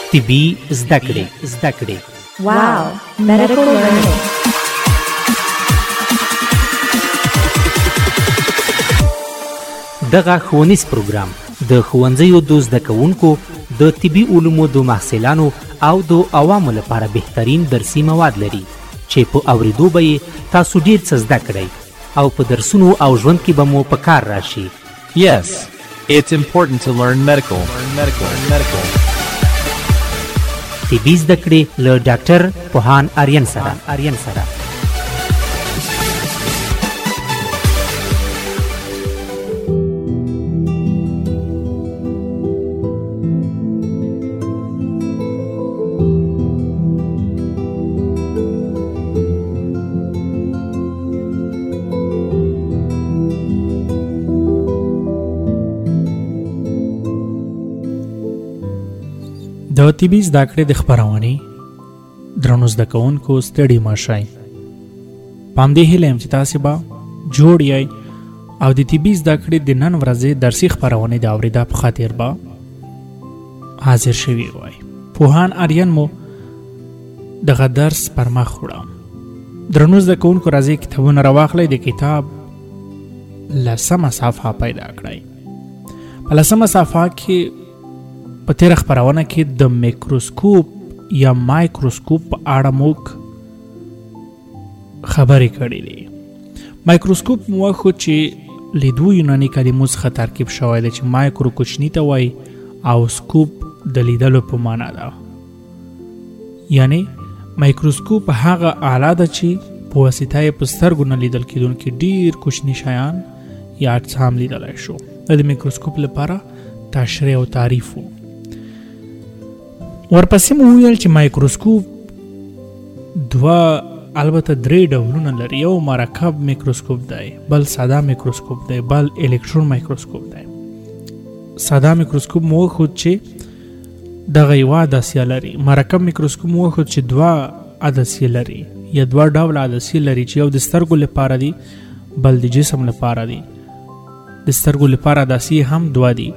طبي زده کړې. واو medical learning. دغه ښوونیز پروګرام د ښوونځیو د زده کوونکو د طبي علومو د محصلانو او د عوامو لپاره بهترین درسي مواد لري چې په اوریدو به یې تاسو ډیر څه زده کړئ او په درسونو او ژوند کې به مو په کار راشي. Yes, it's important to learn medical. طبي زده کړې له ډاکټر پوهان آریان سره. د طبي زده کړې د خپرونې درنو زده کوونکو ستړي مه شئ. په همدې هیله یم چې تاسې به جوړ یئ او د طبي زده کړې د نن ورځې درسي خپرونې د اورېدا په خاطر به حاضر شوي وای. پوهان آریان مو دغه درس پر مخ وړم. درنو زده کوونکو راځئ کتابونه راواخلئ، د کتاب 10مه صفحه پیدا کړئ. په 10مه صفحه کې په تیره خپرونه کې د میکروسکوپ یا مایکروسکوپ په اړه موږ خبرې کړې دي. مایکروسکوپ مو وښود چې له دوو یوناني کلمو څخه ترکیب شوی دی چې مایکرو کوچني ته وایي او سکوپ د لیدلو په معنا ده. یعنی مایکروسکوپ هغه آله ده چې په واسطه یې په سترګو نه لیدل کېدونکي ډیر کوچني شیان یا اجسام لیدلی شو. د میکروسکوپ لپاره تشریح او تعریف و. ورپسې مو وویل چې مایکروسکوپ البته 3 ډولونه لري. یو مرکب میکروسکوپ دی، بل ساده میکروسکوپ دی، بل الکترون مایکروسکوپ دی. ساده میکروسکوپ مو وښود چې دغه یوه عدسیه لري. مرکب میکروسکوپ مو وښود چې 2 عدسیې لري یا 2 ډوله عدسیې لري چې یو د سترګو لپاره دی، بل د جسم لپاره دی. د سترګو لپاره عدسیې هم 2 دي.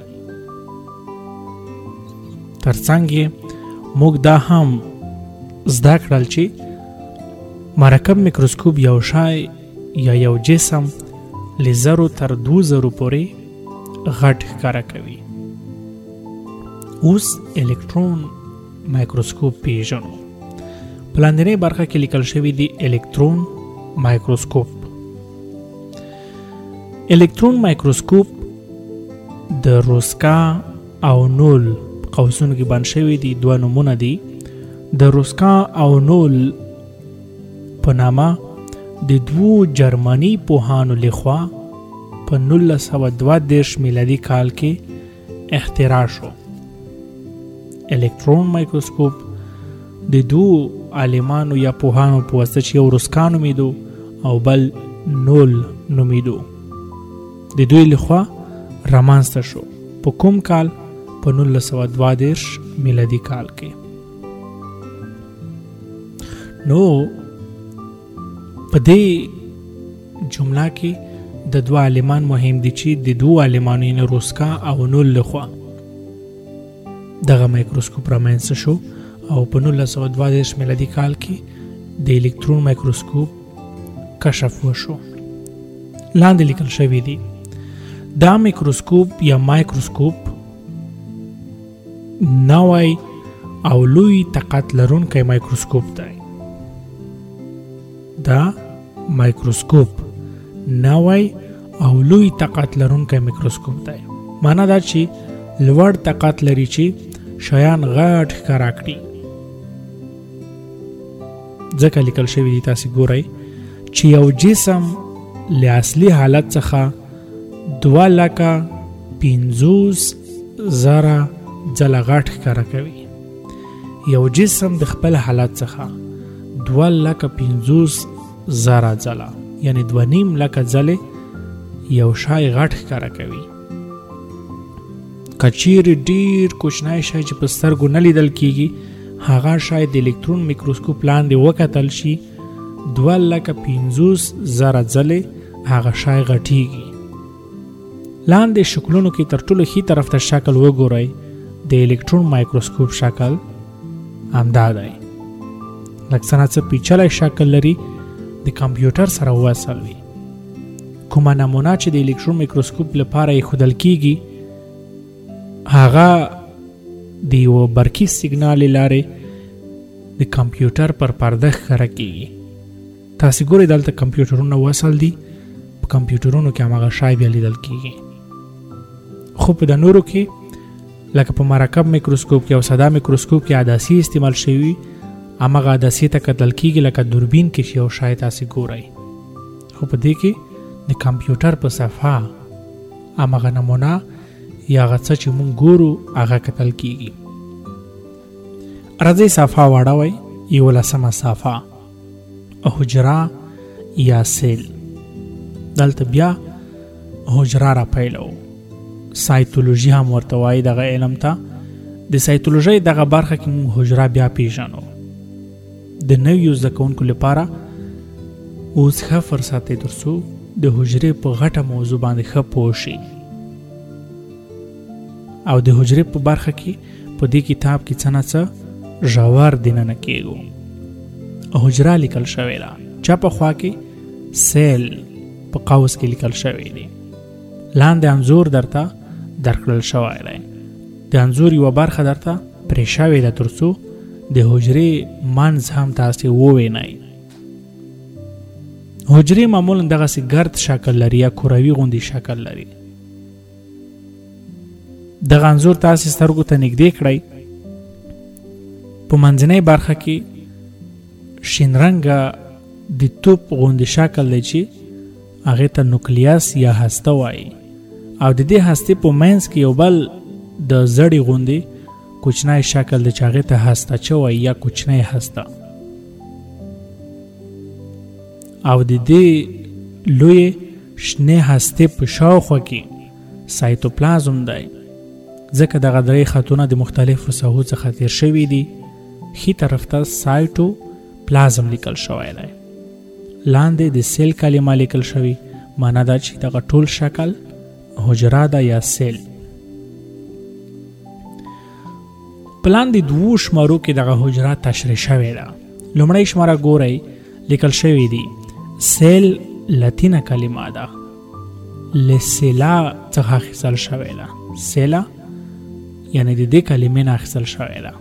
ترڅنګ یې موږ دا هم زده کړل چې مرکب میکروسکوپ یو شای یا یو جسم له 0 تر 2000 پورې غټ ښکاره کوي. اوس الکترون مایکروسکوپ پیژنو. په لاندنۍ برخه کې لیکل شوي دي الکترون مایکروسکوپ. الکترون مایکروسکوپ د روسکا او نول قوسونو کې بند شوي دي. 2 نومونه دي. د روسکا او نول په نامه د 2 جرمني پوهانو لخوا په 1932 میلادي کال کې اختراع شو. الکترون مایکروسکوپ د 2 عالمانو یا پوهانو په واسطه چې یو روسکا نومیدو او بل نول نومیدو د دوی لخوا رامنځته شو. په کوم کال؟ په 1932 میلادي کال کې. نو په دې جمله کې د 2 عالمان مهم دي چې د 2 عالمانو یعنې روسکا او نول لخوا دغه مایکروسکوپ رامنځته شو او په 1932 میلادي کال کې د الکترون مایکروسکوپ کشف وشو. لاندې لیکل شوي دي دا میکروسکوپ یا مایکروسکوپ نوی او لوی طاقت لرونکی مایکروسکوپ دی. دا مایکروسکوپ نوی او لوی طاقت لرونکی میکروسکوپ دی. معنا دا چې لوړ طاقت لري چې شیان غټ ښکاره کړي. ځکه لیکل شوي دي تاسې ګورئ چې یو جسم له اصلي حالت څخه 250,000 ځله غټ ښکاره کوي. یو جسم د خپل حالت څخه 250,000 ځله یعنی 2.5 لکه ځلې یو شای غټ ښکاره کوي. که چیرې ډیر کوچنی شی چې په سترګو نه لیدل کیږي هغه شاید د الکترون میکروسکوپ لاندې وکتل شي 250,000 ځلې هغه شای غټیږي. لاندې شکلونو کې تر ټولو ښي طرف ته شکل وګورئ. د الکترون مایکروسکوپ شکل همدا دی. لکه څنګه چې پیچلی شکل لري د کمپیوټر سره وصل وي. کومه نمونه چې د الکترون میکروسکوپ لپاره ایښودل کیږي هغه د یو برقي سیګنال لارې د کمپیوټر پر پرده ښکاره کیږي. تاسې ګورئ دلته کمپیوټرونه وصل دي، په کمپیوټرونو کې هماغه شی بیا لیدل کیږي. خو په د نورو کې لکه په مرکب میکروسکوپ کې او ساده میکروسکوپ کې عدسي استعمال شوي، هماغه عدسي ته کتل کیږي لکه دوربین کې چې یو شی تاسې ګورئ. خو په دې کې د کمپیوټر په صفحه هماغه نمونه یا هغه څه چې مونږ ګورو هغه کتل کیږي. راځئ صفحه واړوئ. 11مه صفحه حجره یا سیل. دلته بیا حجره را پیلو. سایتولوژي هم ورته وایي دغه علم ته. د سایتولوژۍ دغه برخه کې مونږ حجره بیا پیژنو. د نویو زده کوونکو لپاره اوس ښه فرصت دی ترڅو د حجرې په غټه موضوع باندې ښه پوه شي. او د حجرې په برخه کې په دې کتاب کې څه نه څه ژور دننه کېږو. حجره لیکل شوې ده، چا په خوا کې سیل په قوس کې لیکل شوی دی. لاندې انځور درته درکړل شوی دی. د انځور یوه برخه درته پرې شوې ده ترڅو د حجرې منځ هم تاسې ووینئ. حجرې معمولا دغسې ګرد شکل لري یا کروي غوندې شکل لري. دغه انځور تاسې سترګو ته نږدې کړئ. په منځنۍ برخه کې شین رنګه د توپ غوندې شکل دی چې هغې ته نوکلیاس یا هسته وایي، او د دې هستې په منځ کې یو بل د زړې غوندې کوچنی شکل دی چې هغې ته هستهچه وایي یا کوچنی هسته. او د دې لوی شنې هستې په شاوخوا کې سایتوپلازم دی، ځکه دغه درې خطونه د مختلفو ساحو څخه تیر شوي دي. ښي طرف ته سایتوپلازم لیکل شوی دی. لاندې د سیل کلمه لیکل شوی، معنا دا چې دغه ټول شکل حجره ده یا سیل. په لاندې دوو شمارو کې دغه حجره تشریح شوې ده. لومړی شماره ګورئ، لیکل شوی دی سیل لاتینه کلمه ده، لسیلا څخه اخیستل شوې ده. سیلا یعنی د دې کلمې نه اخیستل شوې ده.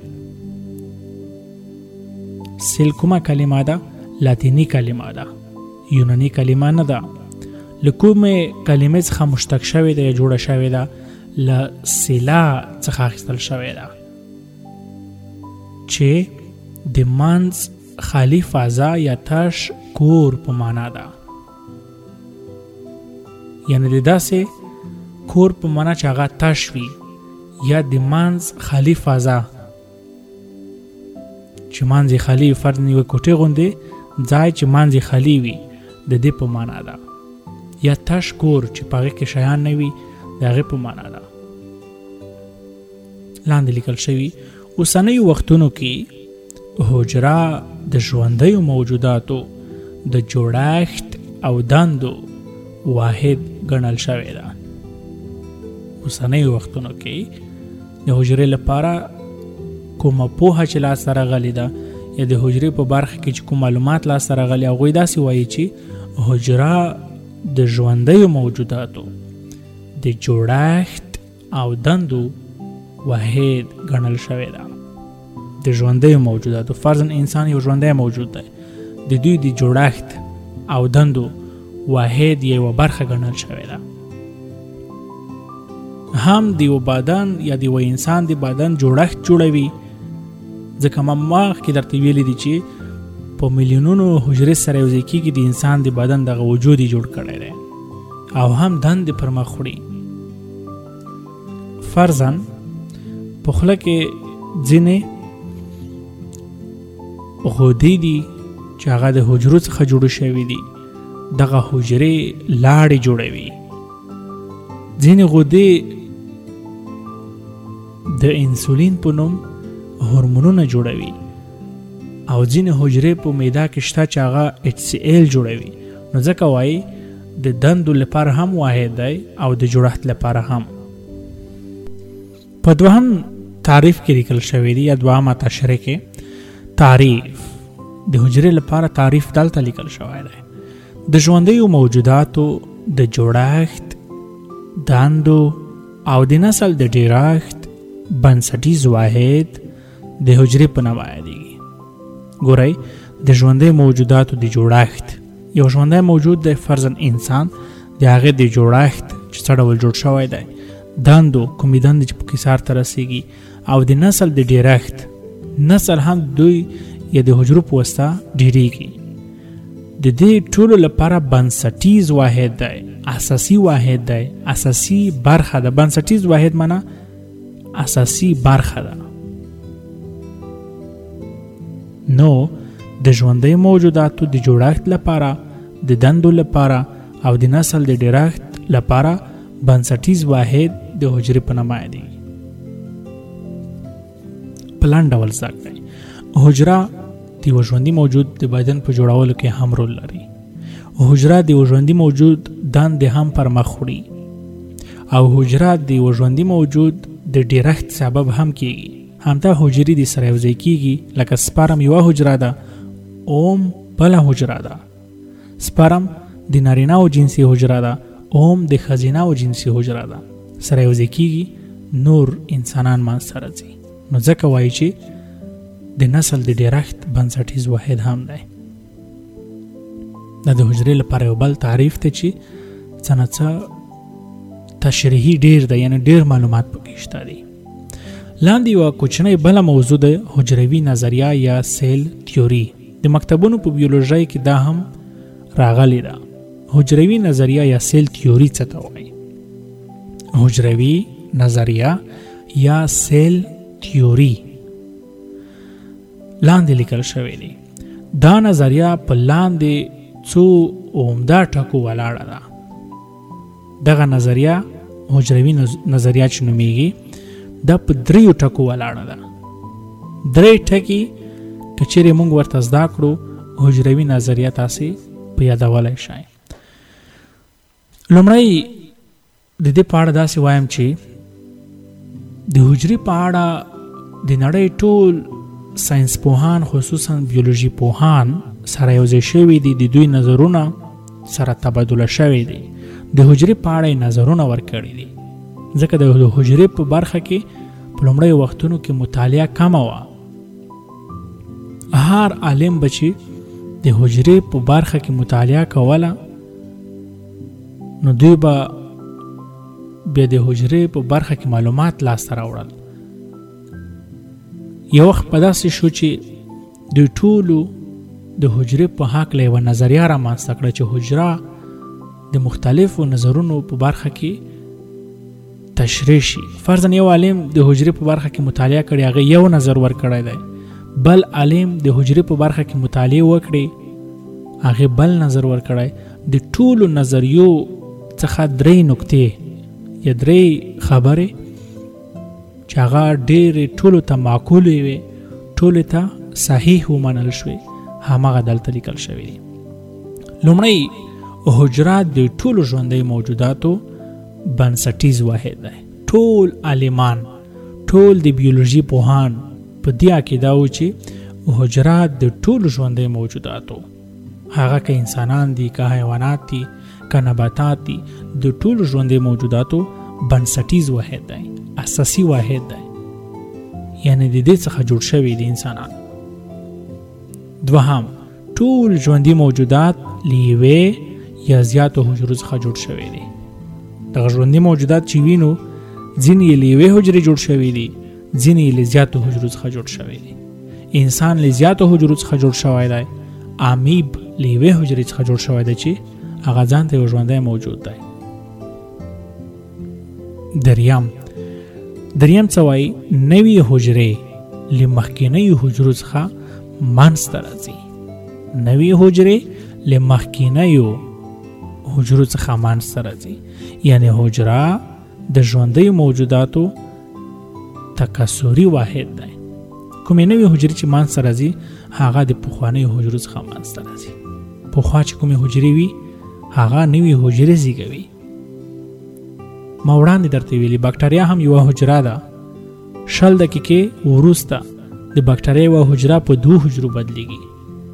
سیل کومه کلمه ده؟ لاتینی کلمه ده، یونانی کلمه نه ده. له کومې کلمې څخه مشتق شوې ده یا جوړه شوې ده؟ له سیلا څخه اخیستل شوې ده چې د منځ خالی فضا یا تش کور په معنا ده. یعنی د داسې کور په معنا چې هغه تش وي یا د منځ خالی فضا چې منځ خالی فرض نیوه کوټې غوندې ځای چې منځ خالی وي د دې په معنا ده. یا تش کور چې په هغې کې شیان نه وي د هغې په معنا ده. لاندې لیکل شوي اوسنیو وختونو کې حجره د ژوندیو موجوداتو د جوړښت او دندو واحد ګڼل شوې ده. اوسنیو وختونو کې د حجرې لپاره کومه پوهه چې لاسته راغلې ده یا د حجرې په برخه کې چې کوم معلومات لاسته راغلي، هغوی داسې وایي چې حجره د ژوندیو موجوداتو د جوړښت او دندو واحد ګڼل شوې ده. د ژوندیو موجوداتو، فرضاً انسان یو ژوندی موجود دی، د دوی د جوړښت او دندو واحد یوه برخه ګڼل شوې ده. هم د یو بدن یا د یو انسان د بدن جوړښت جوړوي، ځکه ما مخکې درته ویلي دي چې په میلیونونو حجرې سره یوځای کېږي د انسان د بدن دغه وجود یې جوړ کړی دی، او هم دندې پر مخ وړي. فرضاً په خوله کې ځینې غدې دي چې هغه د حجرو څخه جوړ شوي دي، دغه حجرې لاړې جوړوي. ځینې غدې د انسولین په نوم هورمونونه جوړوي، او ځینې حجرې په معده کې شته چې هغه HCl جوړوي. نو ځکه وایي د دندو لپاره هم واحد دی او د جوړښت لپاره هم. په دوهم تعریف کې لیکل شوی دی یا دوهمه تشریح کې تعریف د حجرې لپاره تعریف دلته لیکل شوی دی. د ژوندیو موجوداتو د جوړښت، دندو او د نسل د ډیرښت بنسټیز واحد د حجرې په نامه یادیږي. ګورئ، د ژوندیو موجوداتو د جوړښت، یو ژوندی موجود د فرضاً انسان د هغې د جوړښت چې څه ډول جوړ شوی دی، دندو کومې دندې چې پکې سر ته رسیږي، او د نسل د ډیرښت، نسل هم دوی یا د حجرو په واسطه ډیریږي. د دې ټولو لپاره بنسټیز واحد دی، اساسي واحد دی، اساسي برخه ده. بنسټیز واحد معنا اساسي برخه ده. نو د ژوندۍ موجوداتو د جوړښت لپاره، د دندو لپاره او د نسل د ډیرښت لپاره بنسټیز واحد د حجرې په نامه یادیږي. په لنډ ډول زده کړئ، حجره د یو ژوندي موجود د بدن په جوړولو کې هم رول لري. حجره د یو ژوندي موجود دندې هم پر مخ وړي، او حجره د یو ژوندي موجود د ډیرښت سبب هم کیږي. همدا حجرې د سره یوځای کیږي، لکه سپرم یوه حجره ده، اوم بله حجره ده. سپرم د نارینه او جنسي حجره ده، اوم د ښځینه او جنسي حجره ده. سره یوځای کیږي، نور انسانان منځته راځي. نو ځکه وایي چې د نسل د ډیرښت بنسټیز واحد هم دی. دا د حجرې لپاره یو بل تعریف دی چې څه نه څه تشریحي ډیر دی، یعنی ډیر معلومات پکې شته دي. لاندې یوه کوچنۍ بله موضوع د حجروي نظریه یا سیل تیوري. د مکتبونو په بیولوژۍ کې دا هم راغلی ده. حجروي نظریه یا سیل تیوري څه ته وایي؟ حجروي نظریه یا سیل تیوري لاندې لیکل شوی دی. دا نظریه په لاندې څو عمده ټکو ولاړه ده. دغه نظریه حجروي نظریه چې نومیږي، دا په 3 ټکو ولاړه ده. 3 ټکي که چیرې موږ ورته زده کړو، حجروي نظریه تاسې په یادولی شئ. لومړی د دې په اړه داسې وایم چې د حجرې په اړه د نړۍ ټول ساینس پوهان، خصوصا بیولوژي پوهان سره یوځای شوي دي. د دوی نظرونه سره تبادله شوي دي. د حجرې په اړه نظرونه ورکړي دي، ځکه د حجرې په برخه کې په لومړیو وختونو کې مطالعه کمه وه. هر عالم به چې د حجرې په برخه کې مطالعه کوله، نو دوی به بیا د حجرې په برخه کې معلومات لاسته راوړل. یو وخت په داسې شو چې دوی ټولو د حجرې په هکله یوه نظریه رامنځته کړه چې حجره د مختلفو نظرونو په برخه کې تشریح شي. فرضاً یو عالم د حجرې په برخه کې مطالعه کړي، هغه یو نظر ورکړی دی. بل عالم د حجرې په برخه کې مطالعه وکړي، هغه بل نظر ورکړی. د ټولو نظریو څخه 3 نکتې یا 3 خبرې چې هغه ډېرې ټولو ته معقولې وي، ټولو ته صحیح ومنل شوې، هماغه دلته لیکل شوي دي. لومړی، حجره د ټولو ژوندیو موجوداتو بنسټیز واحد دی. ټول عالمان، ټول د بیولوژي پوهان په دې عقیده وو چې حجره د ټولو ژوندیو موجوداتو، هغه که انسانان دي، که حیوانات دي، که نباتات دي، د ټولو ژوندیو موجوداتو بنسټیز واحد دی، اساسي واحد دی، یعنی د دې څخه جوړ شوي دي انسانان. دوهم، ټول ژوندي موجودات له یوې یا زیاتو حجرو څخه جوړ شوي دي. دغه ژوندي موجودات چې وینو، ځینې یې له یوې حجرې جوړ شوي دي، ځینې یې له زیاتو حجرو څخه جوړ شوي دي. انسان له زیاتو حجرو څخه جوړ شوی دی. امیب له یوې حجرې څخه جوړ شوی دی چې هغه ځان ته یو ژوندی موجود دی. دریم څه وایي؟ نوې حجرې له مخکینیو حجرو څخه منځته راځي. نوې حجرې له مخکینیو حجرو څخه منځته راځي، یعنی حجره د ژوندیو موجوداتو تکثري واحد دی. کومې نوې حجرې چې منځته راځي، هغه د پخوانیو حجرو څخه منځته راځي. پخوا چې کومې حجرې وي، هغه نوې حجرې زیږوي. ما وړاندې درته ویلي، بکټریا هم یوه حجره ده. 20 دقیقې وروسته د بکټریا و حجره په 2 حجرو بدلیږي.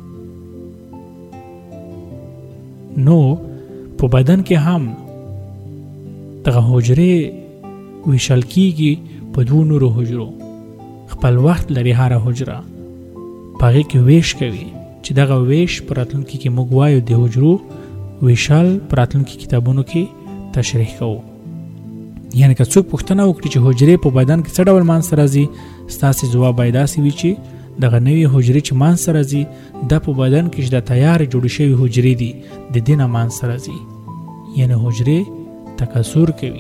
نو په بدن کې هم دغه حجرې ویشل کیږي په 2 نورو حجرو. خپل وخت لري هر حجره پاره کې ویش کوي چې دغه ویش پراتلونکي کې موږ وایو د حجرو ویشل پراتلونکي کتابونو کې تشریح کوو. یعنی که څوک پوښتنه وکړي چې حجرې په بدن کې څه ډول منځته راځي، ستاسې ځواب باید داسې وي چې دغه نوې حجرې چې منځته راځي دا په بدن کې چې د تیار جوړې شوي حجرې دي د دې نه منځته راځي، یعنی حجرې تکثر کوي.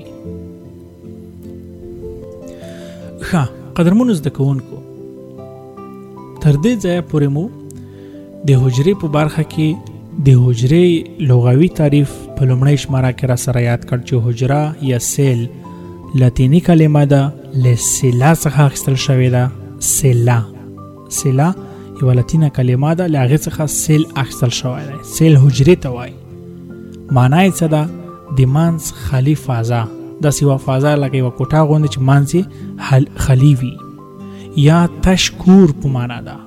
ښه قدرمنو زده کوونکو، تر دې ځایه پورې مو د حجرې په برخه کې د حجرې لغوي تعریف په لومړۍ شماره کې را سره یاد کړ چې حجره یا سیل لاتینی کلمه ده، له سیلا څخه اخیستل شوې ده. سیلا یوه لاتینه کلمه ده، له هغې څخه سیل اخیستل شوی دی. سیل حجرې ته وایي. معنا یې څه ده؟ د منځ خالي فضا، داسې یوه فضا لکه یوه کوټه غوندې چې منځ یې خالي وي، یا تش کور په معنا ده.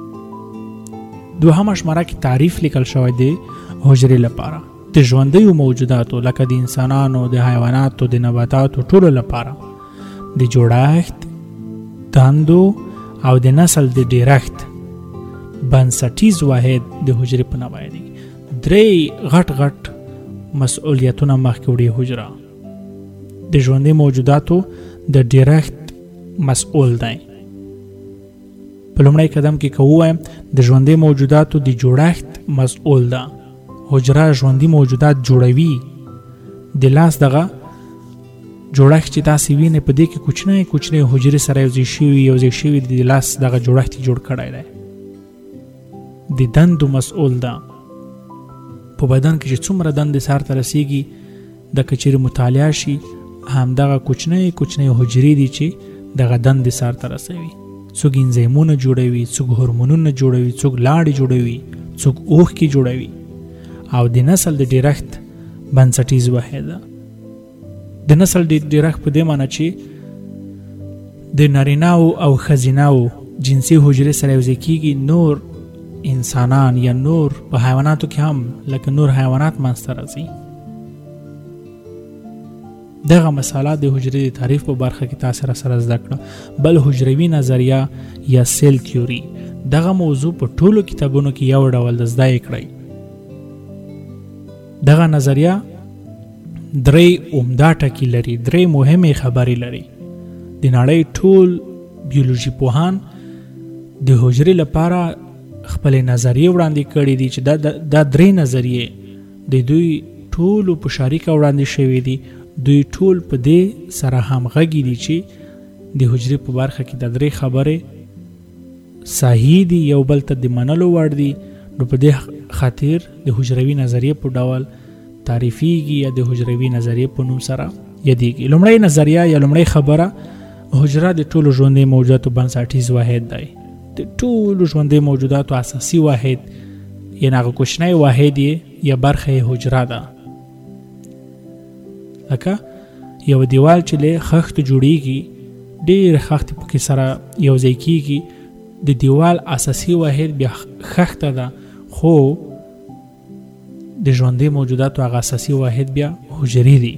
دوهمه شماره کې تعریف لیکل شوی دی حجرې لپاره د ژوندیو موجوداتو لکه د انسانانو، د حیواناتو، د نباتاتو ټولو لپاره د جوړښت، دندو او د نسل د ډیرښت بنسټیز واحد د حجرې په نامه یادېږي. 3 غټ مسؤلیتونه مخکې وړي حجره. د ژوندي موجوداتو د ډیرښت مسؤل دی. په لومړی قدم کې که ووایم د ژوندي موجوداتو د جوړښت مسؤل ده. حجره ژوندي موجودات جوړوي. د لاس دغه جوړښت چې تاسې وینئ په دې کې کوچنۍ حجرې سره یوځای شوي د لاس دغه جوړښت جوړ کړی دی. د دندو مسؤل ده. په بدن کې چې څومره دندې سر ته رسیږي د کچېرې مطالعه شي همدغه کوچنۍ حجرې دي چې دغه دندې سر ته رسوي. څوک انزیمونه جوړوي، څوک هورمونونه جوړوي، څوک لاړې جوړوي، څوک اوښکې جوړوي. او د نسل د ډیرښت بنسټیز واحد ده. د نسل د ډیرښت په دې معنی چې د نارینه‌و او ښځینه‌و جنسي حجرې سره یوځای کېږي، نور انسانان یا نور په حیواناتو کې هم لکه نور حیوانات منځته راځي. دغه مساله د حجرې د تعریف په برخه کې تاسو سره زده کړه. بل حجروي نظریه یا سیل تیوري، دغه موضوع په ټولو کتابونو کې یو ډول د زده کړئ. دغه نظریه 3 عمده ټکي لري، 3 مهمه خبرې لري. د نړۍ ټول بیولوژي پوهان د حجرې لپاره خپل نظریه وړاندې کړي دي چې دا 3 نظریه د دوی ټول په شریکه وړاندې شوي دي. دوی ټول په دې سره همغږي دي چې د حجرې په برخه کې د 3 خبرې صحیح دي، یو بل ته د منلو وړ دي. نو په دې خاطر د حجروي نظریه په ډول تعریفیږي یا د حجروي نظریه په نوم سره یادېږي. لومړی نظریه یا لومړی خبره، حجره د ټولو ژوندي موجوداتو بنسټیز واحد دی. د ټولو ژوندي موجوداتو اساسي واحد یعنی هغه کوچنی واحد یا برخه حجره ده. لکه یو دیوال چې له خښتو جوړیږي، ډېر خښتې پکې سره یوځای کېږي، د دیوال اساسي واحد بیا خښته ده، خو د ژوندي موجوداتو هغه اساسي واحد بیا حجرې دي.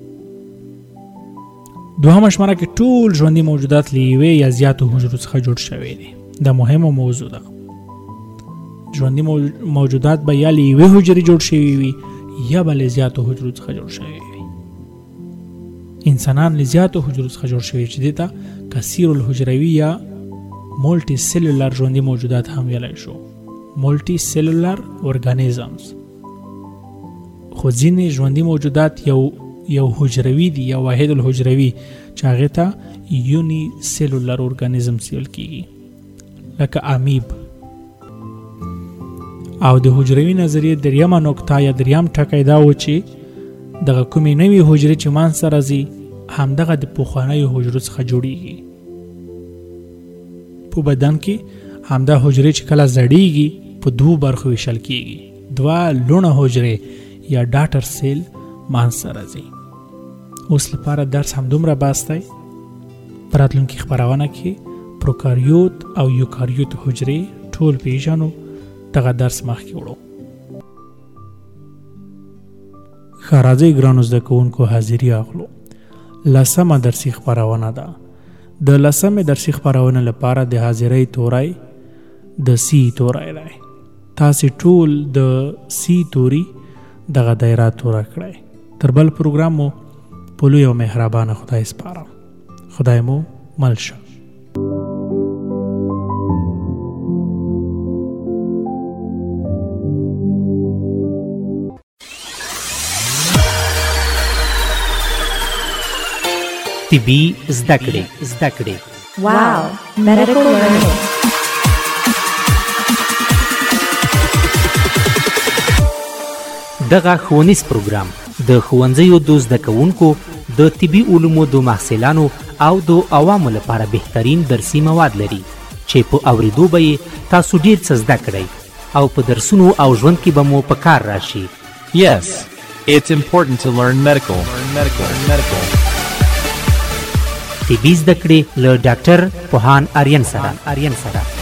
دوهمه شماره کې ټول ژوندي موجودات له یوې یا زیاتو حجرو څخه جوړ شوي دي. دا مهمه موضوع ده. ژوندي موجودات به یا له یوې حجرې جوړ شوي وي یا به له زیاتو حجرو څخه جوړ شوي وي. انسانان له زیاتو حجرو څخه جوړ شوي چې دې ته کثیر الحجروي یا مولټي سیلولر ژوندي موجودات هم ویلی شو. مولټي سیلولر ارګانیزمز. خو ځینې ژوندي موجودات یو حجروي دي یا واحد الحجروي چې هغې ته یوني سیلولر ارګانیزمز ویل کېږي، لکه امیب. او د حجروي نظریې دریمه نقطه یا دریم ټکی دا و چې دغه کومې نوې حجرې چې منځته راځي همدغه د پخوانیو حجرو څخه جوړیږي. په بدن کې همدا حجرې چې کله زړیږي په 2 برخو ویشل کېږي. 2 لوڼه حجرې یا ډاټر سیل منځته راځي. اوس لپاره درس همدومره بس دی. په راتلونکي خپرونه کې پروکاریوت او یوکاریوت حجرې ټول پیژنو. دغه درس مخکې وړو. ښه راځئ ګرانو زده کوونکو حاضري اخلو. 10مه درسي خپرونه ده. د 10مې درسي خپرونې لپاره د حاضرۍ توری د سی توری دی. تاسې ټول د سی توري دغه دایره توره کړئ. تر بل پروګرام مو په لوی او مهربانه خدای سپارم. خدای مو مل شه. طبي زده کړې. Wow, medical learning. دغه ښوونیز پروګرام د ښوونځیو د زده کوونکو د طبي علومو د محصلانو او د عوامو لپاره بهترین درسي مواد لري چې په اوریدو به یې تاسو ډیر څه زده کړئ او په درسونو او ژوند کې به مو په کار راشي. Yes, it's important to learn medical. طبي زده کړې له ډاکټر پوهان آریان سره.